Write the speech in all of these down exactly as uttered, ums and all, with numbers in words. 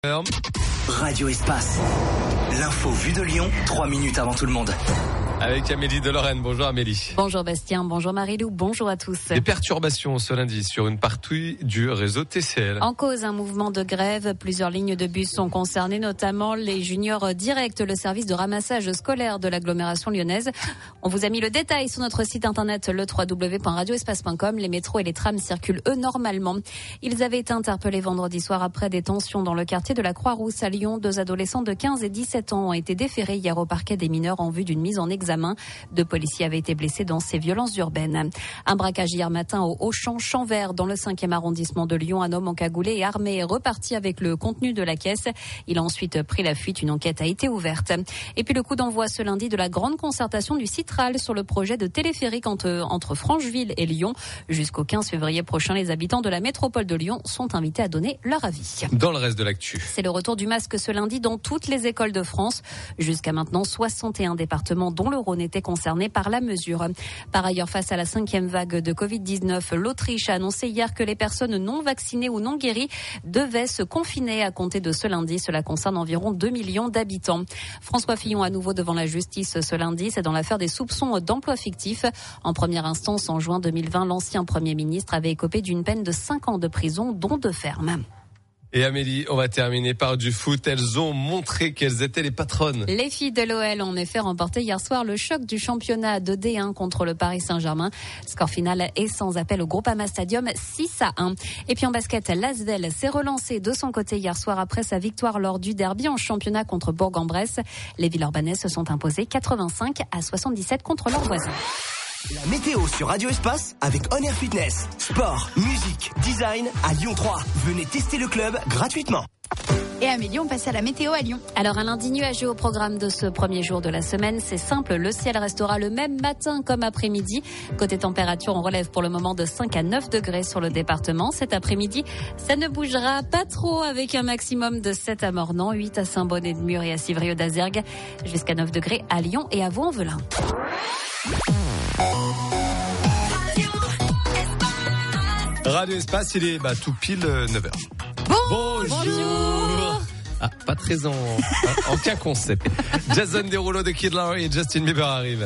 Radio Espace, l'info vue de Lyon, trois minutes avant tout le monde. Avec Amélie de Lorraine. Bonjour Amélie. Bonjour Bastien, bonjour Marie-Lou, bonjour à tous. Des perturbations ce lundi sur une partie du réseau T C L. En cause, un mouvement de grève. Plusieurs lignes de bus sont concernées, notamment les Juniors Direct, le service de ramassage scolaire de l'agglomération lyonnaise. On vous a mis le détail sur notre site internet, le w w w point radio espace point com. Les métros et les trams circulent, eux, normalement. Ils avaient été interpellés vendredi soir après des tensions dans le quartier de la Croix-Rousse à Lyon. Deux adolescents de quinze et dix-sept ans ont été déférés hier au parquet des mineurs en vue d'une mise en examen. Deux policiers avaient été blessés dans ces violences urbaines. Un braquage hier matin au Auchan Champ-Vert dans le cinquième arrondissement de Lyon. Un homme encagoulé et armé est reparti avec le contenu de la caisse. Il a ensuite pris la fuite. Une enquête a été ouverte. Et puis le coup d'envoi ce lundi de la grande concertation du Citral sur le projet de téléphérique entre, entre Francheville et Lyon. Jusqu'au quinze février prochain, les habitants de la métropole de Lyon sont invités à donner leur avis. Dans le reste de l'actu, c'est le retour du masque ce lundi dans toutes les écoles de France. Jusqu'à maintenant, soixante et un départements dont le Rhône étaient concernés par la mesure. Par ailleurs, face à la cinquième vague de covid dix-neuf, l'Autriche a annoncé hier que les personnes non vaccinées ou non guéries devaient se confiner à compter de ce lundi. Cela concerne environ deux millions d'habitants. François Fillon à nouveau devant la justice ce lundi. C'est dans l'affaire des soupçons d'emploi fictif. En première instance, en juin deux mille vingt, l'ancien Premier ministre avait écopé d'une peine de cinq ans de prison, dont de ferme. Et Amélie, on va terminer par du foot. Elles ont montré qu'elles étaient les patronnes. Les filles de l'O L ont en effet remporté hier soir le choc du championnat de D un contre le Paris Saint-Germain. Score final est sans appel au Groupama Stadium, six à un. Et puis en basket, l'Asvel s'est relancé de son côté hier soir après sa victoire lors du derby en championnat contre Bourg-en-Bresse. Les Villeurbanaises se sont imposées quatre-vingt-cinq à soixante-dix-sept contre leurs voisins. La météo sur Radio Espace avec On Air Fitness. Sport, musique, design à Lyon trois. Venez tester le club gratuitement. Et Amélie, on passe à la météo à Lyon. Alors un lundi nuageux au programme de ce premier jour de la semaine. C'est simple, le ciel restera le même matin comme après-midi. Côté température, on relève pour le moment de cinq à neuf degrés sur le département. Cet après-midi, ça ne bougera pas trop avec un maximum de sept à Mornan, huit à Saint-Bonnet-de-Mur et à Civrieux-d'Azergues, jusqu'à neuf degrés à Lyon et à Vaux-en-Velin. Radio Espace, il est bah, tout pile neuf heures. Bon, bonjour. bonjour. Ah, pas très en, en cas concept. Jason Derulo de Kid Laroi et Justin Bieber arrivent.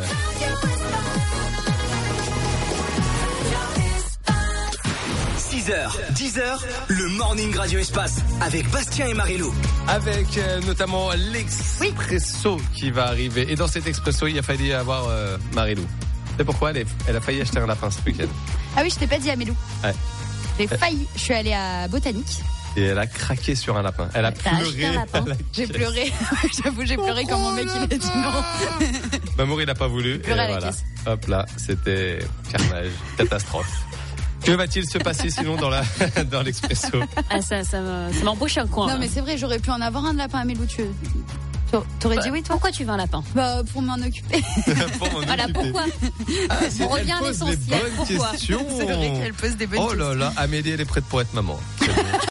six heures, dix heures, le Morning Radio Espace avec Bastien et Marie-Lou. Avec euh, notamment l'expresso oui. qui va arriver. Et dans cet expresso, il a fallu avoir euh, Marie-Lou. C'est pourquoi elle, est, elle a failli acheter un lapin ce week-end. Ah oui, je t'ai pas dit, Amélou. Ouais. J'ai failli. Je suis allée à Botanique. Et elle a craqué sur un lapin. Elle a T'as pleuré. Un lapin. J'ai pleuré. J'avoue, j'ai pleuré oh quand mon mec il a dit non. Mamour, il n'a pas voulu. Et voilà. Hop là, c'était carnage, catastrophe. Que va-t-il se passer sinon dans la dans l'expresso? Ah ça, ça, me, ça m'embauche un coin. Non là. Mais c'est vrai, j'aurais pu en avoir un de lapin, Amélou. Tu T'aurais bah, dit oui, toi? Pourquoi tu veux un lapin? Bah, pour m'en occuper. pour m'en voilà, occuper. pourquoi ah, On revient à l'essentiel. Des bonnes pourquoi questions. C'est vrai qu'elle pose des bonnes oh questions. Oh là là, Amélie, elle est prête pour être maman.